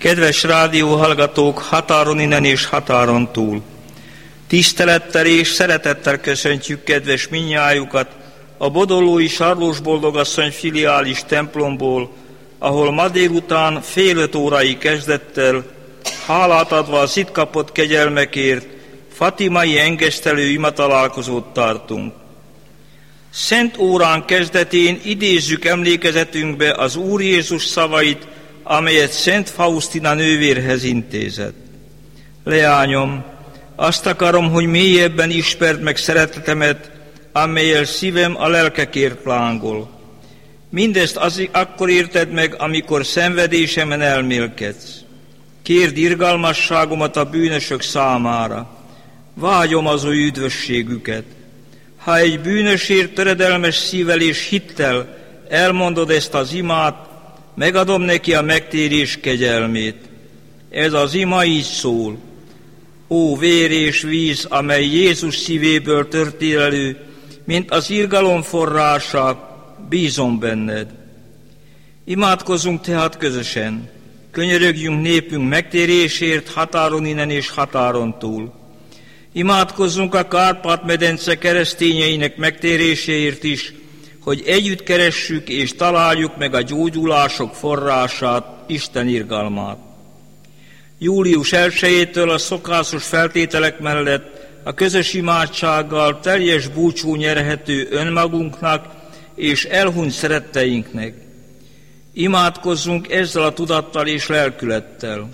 Kedves rádióhallgatók határon innen és határon túl! Tisztelettel és szeretettel köszöntjük kedves mindnyájukat a Bodolói Sarlós Boldogasszony filiális templomból, ahol ma délután fél 5 órai kezdettel, hálát adva az itt kapott kegyelmekért, fatimai engesztelő imatalálkozót tartunk. Szent órán kezdetén idézzük emlékezetünkbe az Úr Jézus szavait, amelyet Szent Faustina nővérhez intézett. Leányom, azt akarom, hogy mélyebben ismerd meg szeretetemet, amellyel szívem a lelkekért lángol. Mindezt akkor érted meg, amikor szenvedésemen elmélkedsz. Kérd irgalmasságomat a bűnösök számára. Vágyom az ő üdvösségüket. Ha egy bűnösért töredelmes szívvel és hittel elmondod ezt az imát, megadom neki a megtérés kegyelmét. Ez az ima így szól. Ó vér és víz, amely Jézus szívéből törtél elő, mint az irgalom forrása, bízom benned. Imádkozzunk tehát közösen. Könyörögjünk népünk megtérésért határon innen és határon túl. Imádkozzunk a Kárpát-medence keresztényeinek megtéréséért is, hogy együtt keressük és találjuk meg a gyógyulások forrását, Isten irgalmát. Július 1-től a szokásos feltételek mellett a közös imádsággal teljes búcsú nyerhető önmagunknak és elhunyt szeretteinknek. Imádkozzunk ezzel a tudattal és lelkülettel.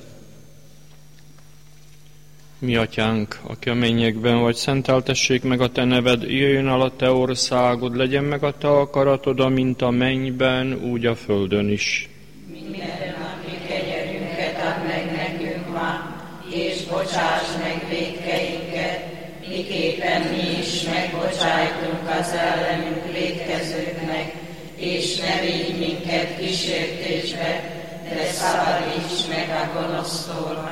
Mi atyánk, aki a mennyekben vagy, szenteltessék meg a te neved, jöjjön el a te országod, legyen meg a te akaratod, amint a mennyben, úgy a földön is. Minden napi kegyelmünket add meg nekünk ma, és bocsáss meg vétkeinket, miképpen mi is megbocsájtunk az ellenünk vétkezőknek, és ne vigy minket kísértésbe, de szabadíts meg a gonosztól.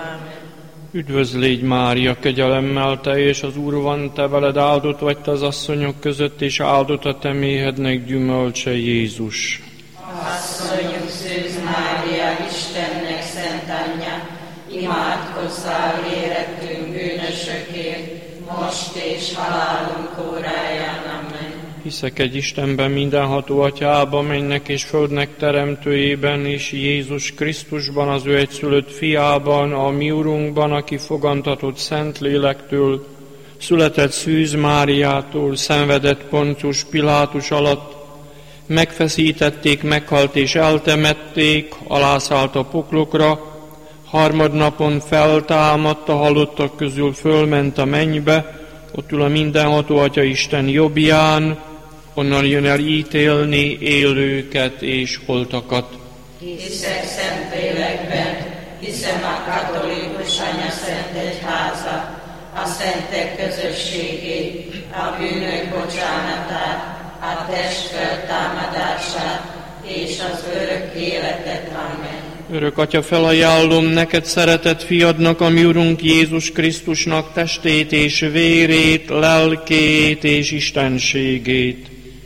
Üdvözlégy Mária, kegyelemmel teljes, az Úr van te veled, áldott vagy te az asszonyok között, és áldott a te méhednek gyümölcse, Jézus. Asszonyunk Szűz Mária, Istennek szent anyja, imádkozzál érettünk bűnösökért, most és halálunk óráján. Amen. Hiszek egy Istenben, mindenható atyában, mennynek és földnek teremtőjében, és Jézus Krisztusban, az ő egyszülött fiában, a mi Urunkban, aki fogantatott Szent Lélektől, született Szűz Máriától, szenvedett Poncius Pilátus alatt, megfeszítették, meghalt és eltemették, alászállt a poklokra, harmadnapon feltámadt, a halottak közül fölment a mennybe, ott ül a mindenható Atya Isten jobbján, onnan jön el ítélni élőket és holtakat. Hiszek Szentlélekben, hiszem a katolikus anya szent egyházat, a szentek közösségét, a bűnök bocsánatát, a test feltámadását és az örök életet. Amen. Örök Atya, felajánlom neked szeretett fiadnak, a mi Urunk Jézus Krisztusnak testét és vérét, lelkét és istenségét.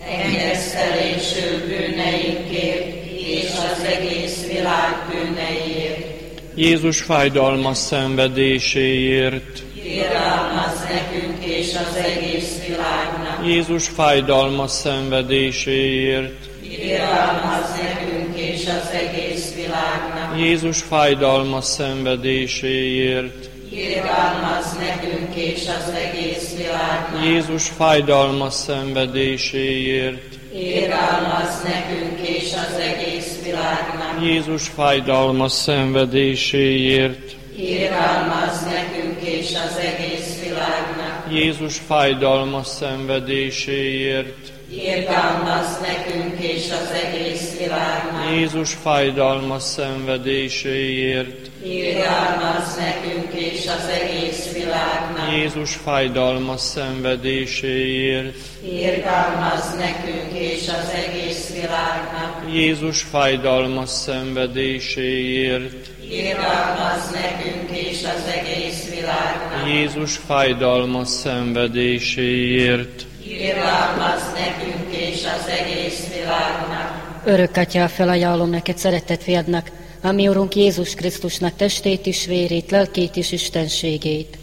Engesztelésül bűneinkért és az egész világ bűneiért. Jézus fájdalmas szenvedéséért. Irgalmazz nekünk és az egész világnak. Jézus fájdalmas szenvedéséért. Irgalmazz nekünk és az egész világnak. Jézus fájdalmas szenvedéséért. Irgalmazz nekünk és az egész világnak. Jézus fájdalmas szenvedéséért. Irgalmazz nekünk és az egész világnak. Jézus fájdalmas szenvedéséért. Irgalmazz nekünk és az egész világnak. Jézus fájdalmas szenvedéséért. Irgalmazz nekünk és az egész világnak. Jézus fájdalmas szenvedéséért. Irgalmazz nekünk és az egész világnak. Jézus fájdalmas szenvedéséért. Irgalmazz nekünk és az egész világnak. Jézus fájdalmas szenvedéséért. Irgalmazz nekünk és az egész világnak. Jézus fájdalmas szenvedéséért. Irgalmazz nekünk és az egész világnak. Örök Atya, felajánlom neked szeretett fiadnak, a mi Urunk Jézus Krisztusnak testét is, vérét, lelkét is, istenségét.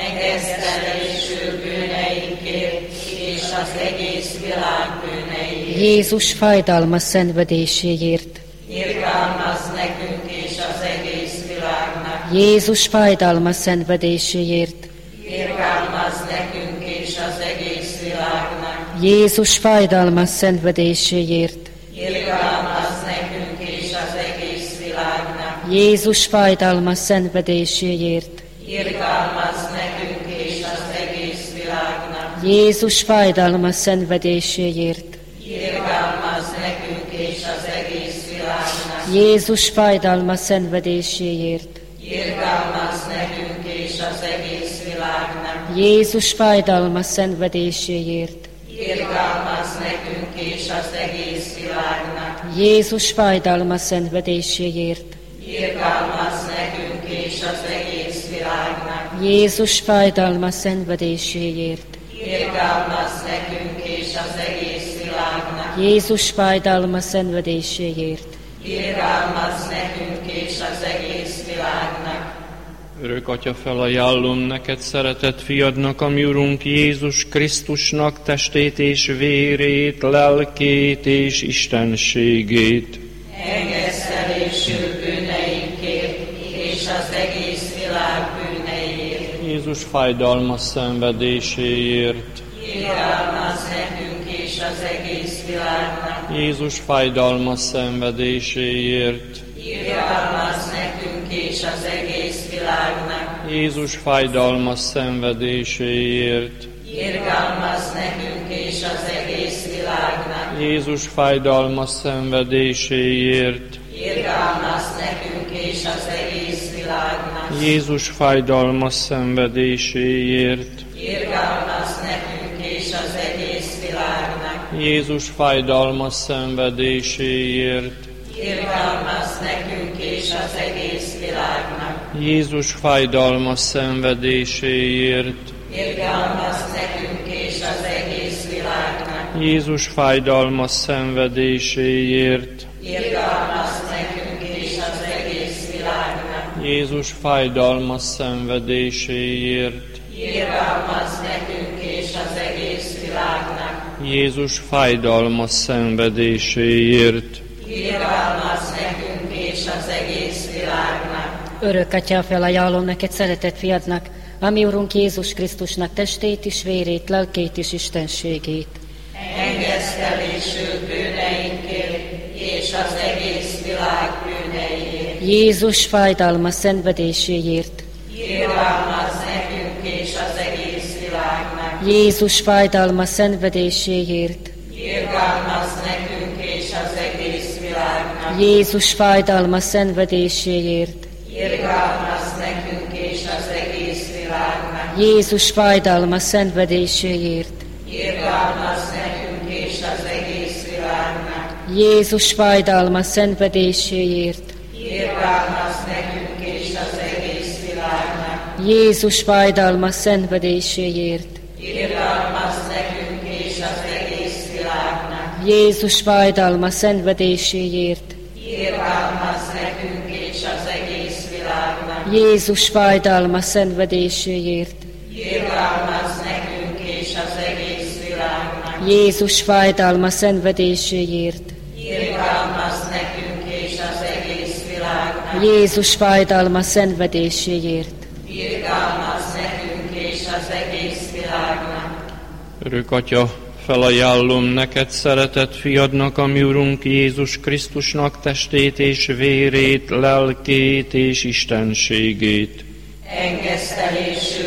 Engesztelésű bűneinkért és az egész világ bűneiért. Jézus fájdalmas szenvedéséért. Irgalmazz nekünk és az egész világnak. Jézus fájdalmas szenvedéséért. Irgalmazz nekünk és az egész világnak. Jézus fájdalmas szenvedéséért. Irgalmazz nekünk és az egész világnak. Jézus fájdalmas szenvedéséért. Irgalmazz nekünk és az egész világnak. Jézus fájdalmas szenvedéséért. Irgalmazz nekünk és az egész világnak. Jézus fájdalmas szenvedéséért. Irgalmazz nekünk és az egész világnak. Jézus fájdalmas szenvedéséért. Irgalmazz nekünk és az egész világnak. Jézus fájdalmas szenvedéséért. Irgalmazz nekünk és az egész világnak. Jézus fájdalmas szenvedéséért. Irgalmazz nekünk és az egész világnak. Jézus fájdalmas szenvedéséért. Irgalmazz nekünk és az egész világnak. Örök Atya, felajánlom neked, szeretett fiadnak, a mi Urunk Jézus Krisztusnak testét és vérét, lelkét és istenségét. Engesztelésű bűneinkért és az egész világ bűneiért. Jézus fájdalmas szenvedéséért. Irgalmazz nekünk és az egész világnak. Jézus fájdalmas szenvedéséért. Irgalmazz nekünk és az egész világnak. Jézus fájdalmas szenvedéséért. Irgalmazz nekünk és az egész világnak. Jézus fájdalmas szenvedéséért. Irgalmazz nekünk és az egész világnak. Jézus fájdalmas szenvedéséért. Irgalmazz nekünk és az egész világnak. Jézus fájdalmas szenvedéséért. Irgalmazz nekünk és az egész világnak. Jézus fájdalmas szenvedéséért. Irgalmazz nekünk és az egész világnak. Jézus fájdalmas szenvedéséért. Irgalmazz nekünk és az egész világnak. Jézus fájdalmas szenvedéséért. Irgalmazz nekünk és az egész világnak. Jézus fájdalmas szenvedéséért. Irgalmazz nekünk és az egész világnak. Örök Atya, felajánlom neked, szeretett fiadnak, a mi Urunk Jézus Krisztusnak testét is, vérét, lelkét is, istenségét. Engesztelésű bűneinkért és az egész világ bűneiért. Jézus fájdalmas szenvedéséért. Irgalmazz nekünk és az egész világnak. Jézus fájdalmas szenvedéséért. Irgalmazz nekünk és az egész világnak. Jézus fájdalmas szenvedéséért. Irgalmazz nekünk és az egész világnak. Jézus fájdalmas szenvedéséért. Irgalmazz nekünk és az egész világnak. Jézus fájdalmas szenvedéséért. Irgalmazz nekünk és az egész világnak. Jézus fájdalmas szenvedéséért. Irgalmazz nekünk és az egész világnak. Jézus fájdalmas szenvedéséért. Irgalmazz nekünk és az egész világnak. Jézus fájdalmas szenvedéséért. Irgalmazz nekünk és az egész világnak. Jézus fájdalmas szenvedéséért. Irgalmazz nekünk és az egész világnak. Jézus fájdalmas szenvedéséért. Irgalmazz nekünk és az egész világnak. Örök Atya, felajánlom neked, szeretett fiadnak, a mi Urunk Jézus Krisztusnak testét és vérét, lelkét és istenségét. Engesztelésű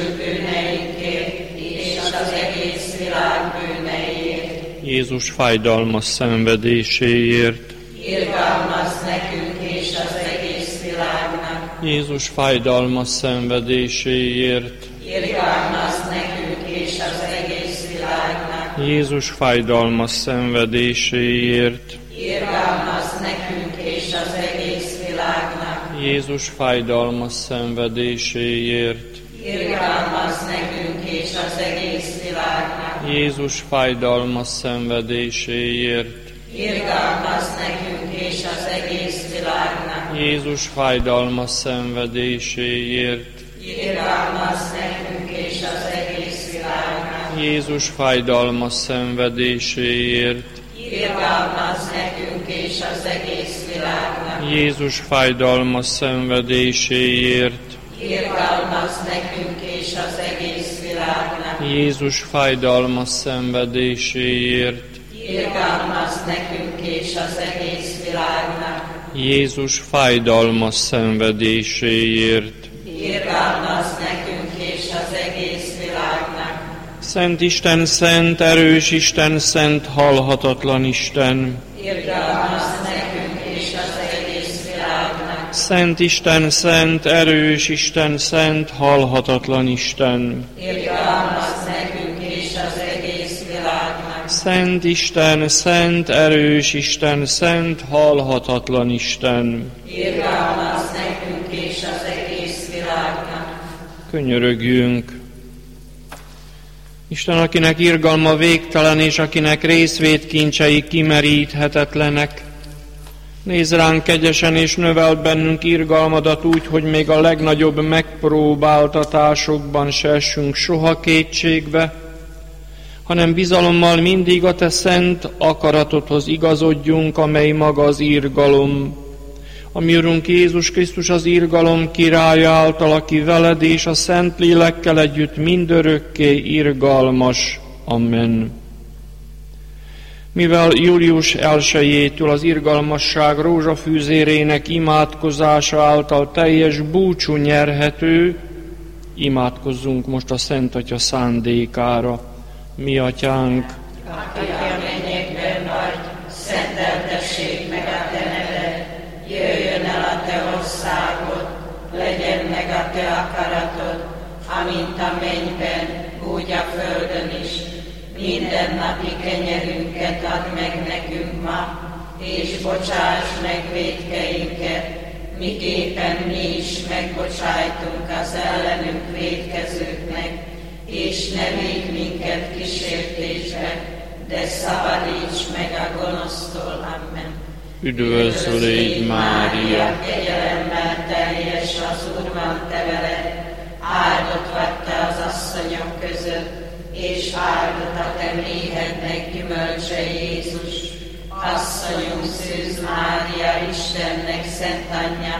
bűneinkért és az egész világ bűneiért. Jézus fájdalmas szenvedéséért. Irgalmazz nekünk és az egész világnak. Jézus fájdalmas szenvedéséért. Irgalmazz nekünk és az egész világnak. Jézus fájdalmas szenvedéséért. Irgalmazz nekünk és az egész világnak. Jézus fájdalmas szenvedéséért. Irgalmazz nekünk és az egész világnak. Jézus fájdalmas szenvedéséért. Irgalmazz nekünk és az egész világnak. Jézus fájdalmas szenvedéséért. Irgalmazz nekünk és az egész világnak. Jézus fájdalmas szenvedéséért. Irgalmazz nekünk és az egész világnak. Jézus fájdalmas szenvedéséért. Irgalmazz nekünk és az egész világnak. Jézus fájdalmas szenvedéséért. Irgalmazz nekünk és az egész világnak. Jézus fájdalmas szenvedéséért. Irgalmazz nekünk és az egész világnak. Szent Isten, szent, erős Isten, szent, halhatatlan Isten. Irgalmazz nekünk és az egész világnak. Szent Isten, szent, erős Isten, szent, halhatatlan Isten. Irgalmazz nekünk és az egész világnak. Szent Isten, szent, erős Isten, szent, halhatatlan Isten. Irgalmazz nekünk és az egész világnak. Könyörögjünk. Isten, akinek irgalma végtelen, és akinek részvétkincsei kimeríthetetlenek, nézz ránk kegyesen, és növeld bennünk irgalmadat úgy, hogy még a legnagyobb megpróbáltatásokban se essünk soha kétségbe, hanem bizalommal mindig a te szent akaratodhoz igazodjunk, amely maga az irgalom. A mi Urunk Jézus Krisztus az irgalom királya által, aki veled és a Szent Lélekkel együtt mindörökké irgalmas. Amen. Mivel július 1-jétől az irgalmasság rózsafűzérének imádkozása által teljes búcsú nyerhető, imádkozzunk most a Szent Atya szándékára. Mi Atyánk, aki a mennyekben vagy, szenteltessék meg a te neved, jöjjön el a te országod, legyen meg a te akaratod, amint a mennyben, úgy a földön is. Mindennapi kenyerünket add meg nekünk ma, és bocsáss meg vétkeinket, miképpen mi is megbocsájtunk az ellenünk vétkezőknek, és ne védj minket kísértésbe, de szabadíts meg a gonosztól. Amen. üdvözl légy Mária, kegyelemmel teljes, az Úr van te veled, áldott vagy te az asszonyok között, és áldott a te méhednek gyümölcse Jézus. Asszonyunk Szűz Mária, Istennek szent anyja,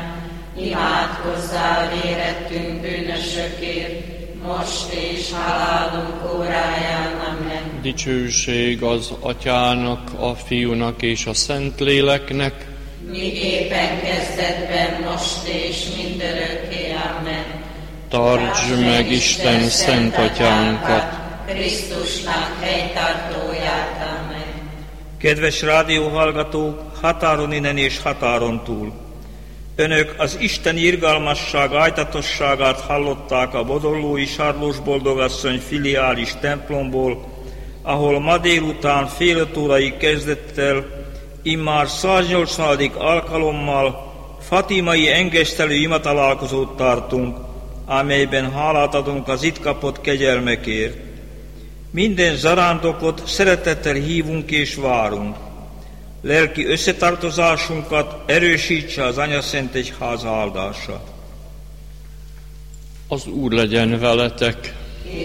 imádkozzál vérettünk bűnösökért, most és halálunk óráján. Amen. dicsőség az Atyának, a Fiúnak és a Szentléleknek, miképpen kezdetben, most és mindörökké. Amen. tartsd meg Isten Szent Atyánkat, Krisztusnak helytartóját. Amen. Kedves rádióhallgatók, határon innen és határon túl! Önök az Isten irgalmasság ájtatosságát hallották a Bodollói Sarlós Boldogasszony filiális templomból, ahol ma délután fél 5 órai kezdettel immár 180. alkalommal fatimai engesztelő imatalálkozót tartunk, amelyben hálát adunk az itt kapott kegyelmekért. Minden zarándokot szeretettel hívunk és várunk. Lelki összetartozásunkat erősítse az Anyaszent Egyház áldása. Az Úr legyen veletek,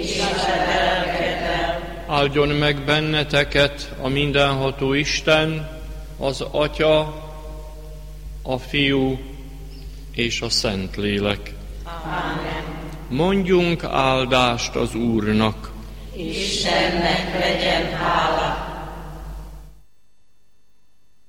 áldjon meg benneteket a mindenható Isten, az Atya, a Fiú és a Szentlélek. Amen. Mondjunk áldást az Úrnak. Istennek legyen hála.